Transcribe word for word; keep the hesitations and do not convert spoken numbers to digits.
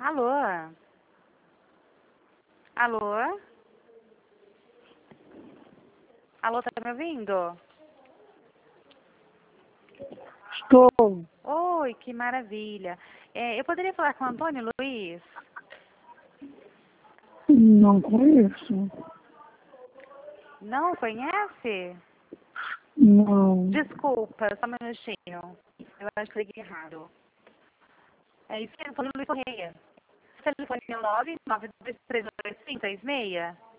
Alô? Alô? Alô, tá me ouvindo? Estou. Oi, que maravilha. É, eu poderia falar com o Antônio Luiz? Não conheço. Não conhece? Não. Desculpa, só um minutinho. Eu acho que liguei errado. É isso, Antônio Luiz Correia. Telefone é nove nove dois três dois cinco seis seis.